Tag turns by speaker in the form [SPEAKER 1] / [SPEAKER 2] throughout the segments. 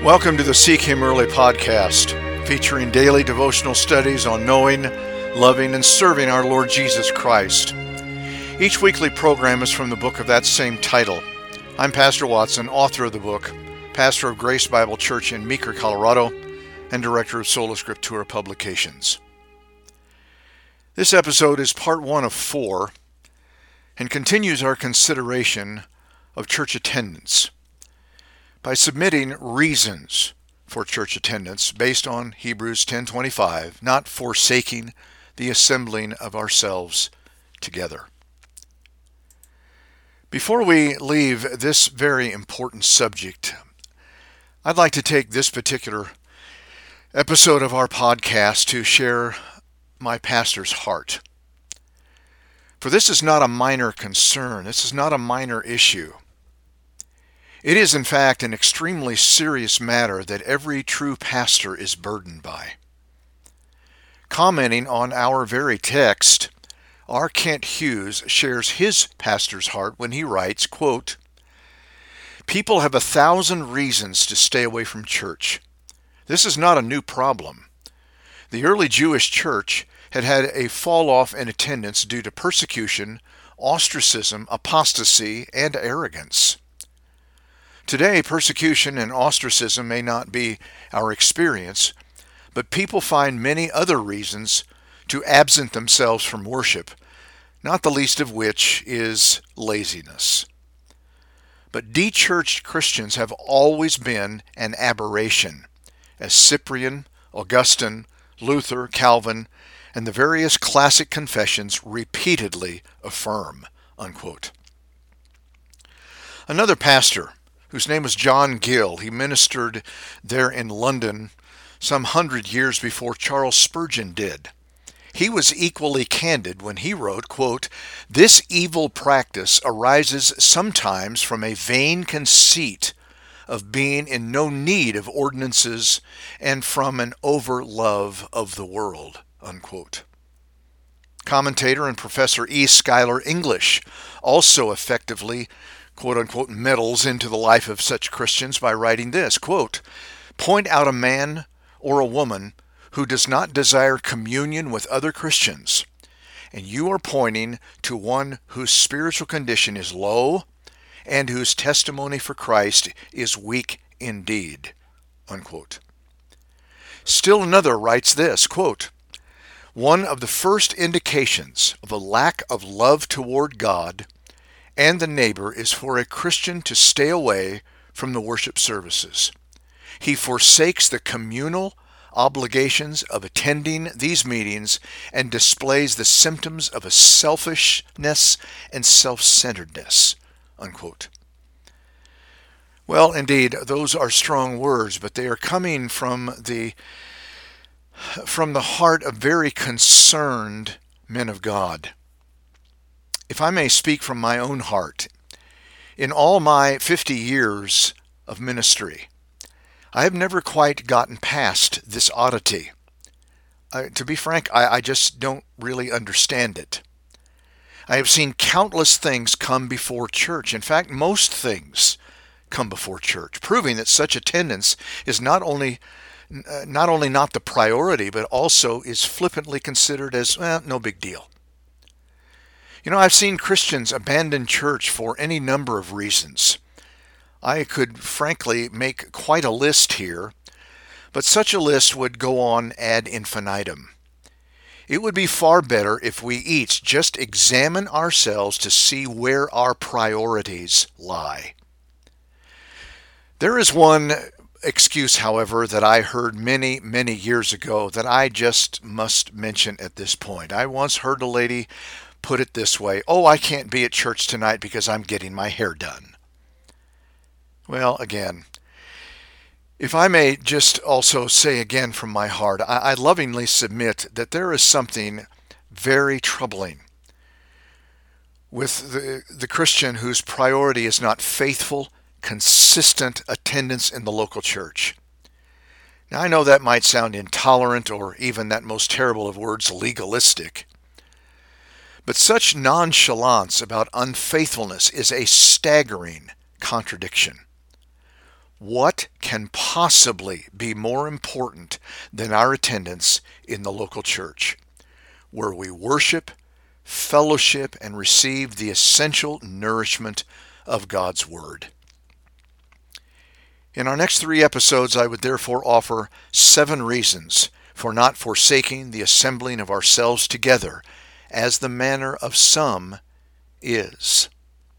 [SPEAKER 1] Welcome to the Seek Him Early podcast, featuring daily devotional studies on knowing, loving, and serving our Lord Jesus Christ. Each weekly program is from the book of that same title. I'm Pastor Watson, author of the book, pastor of Grace Bible Church in Meeker, Colorado, and director of Sola Scriptura Publications. This episode is part 1 of 4 and continues our consideration of church attendance by submitting reasons for church attendance based on Hebrews 10:25, not forsaking the assembling of ourselves together. Before we leave this very important subject, I'd like to take this particular episode of our podcast to share my pastor's heart. For this is not a minor concern. This is not a minor issue. It is, in fact, an extremely serious matter that every true pastor is burdened by. Commenting on our very text, R. Kent Hughes shares his pastor's heart when he writes, quote, "People have 1,000 reasons to stay away from church. This is not a new problem. The early Jewish church had had a fall-off in attendance due to persecution, ostracism, apostasy, and arrogance. Today, persecution and ostracism may not be our experience, but people find many other reasons to absent themselves from worship, not the least of which is laziness. But de-churched Christians have always been an aberration, as Cyprian, Augustine, Luther, Calvin, and the various classic confessions repeatedly affirm," unquote. Another pastor, whose name was John Gill, he ministered there in London some 100 years before Charles Spurgeon did. He was equally candid when he wrote, quote, "This evil practice arises sometimes from a vain conceit of being in no need of ordinances and from an over-love of the world," unquote. Commentator and Professor E. Schuyler English also effectively quote-unquote meddles into the life of such Christians by writing this, quote, "Point out a man or a woman who does not desire communion with other Christians, and you are pointing to one whose spiritual condition is low and whose testimony for Christ is weak indeed," unquote. Still another writes this, quote, "One of the first indications of a lack of love toward God and the neighbor is for a Christian to stay away from the worship services. He forsakes the communal obligations of attending these meetings and displays the symptoms of a selfishness and self-centeredness," unquote. Well, indeed, those are strong words, but they are coming from the heart of very concerned men of God. If I may speak from my own heart, in all my 50 years of ministry, I have never quite gotten past this oddity. To be frank, I just don't really understand it. I have seen countless things come before church. In fact, most things come before church, proving that such attendance is not only not the priority, but also is flippantly considered as, no big deal. You know, I've seen Christians abandon church for any number of reasons. I could frankly make quite a list here, but such a list would go on ad infinitum. It would be far better if we each just examine ourselves to see where our priorities lie. There is one excuse, however, that I heard many, many years ago that I just must mention at this point. I once heard a lady put it this way, "Oh, I can't be at church tonight because I'm getting my hair done." Well, again, if I may just also say again from my heart, I lovingly submit that there is something very troubling with the Christian whose priority is not faithful, consistent attendance in the local church. Now, I know that might sound intolerant or even that most terrible of words, legalistic. But such nonchalance about unfaithfulness is a staggering contradiction. What can possibly be more important than our attendance in the local church, where we worship, fellowship, and receive the essential nourishment of God's Word? In our next 3 episodes, I would therefore offer 7 reasons for not forsaking the assembling of ourselves together, as the manner of some is.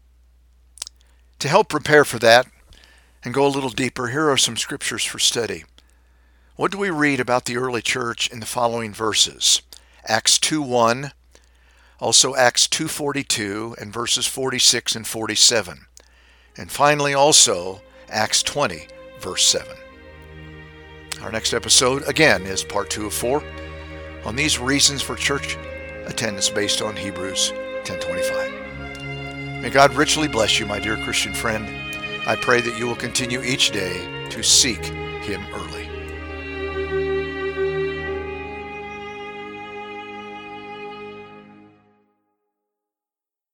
[SPEAKER 1] To help prepare for that and go a little deeper, here are some scriptures for study. What do we read about the early church in the following verses? Acts 2:1, also Acts 2:42, and verses 46 and 47. And finally also Acts 20, verse 7. Our next episode, again, is part 2 of 4 on these reasons for church attendance based on Hebrews 10:25. May God richly bless you, my dear Christian friend. I pray that you will continue each day to seek Him early.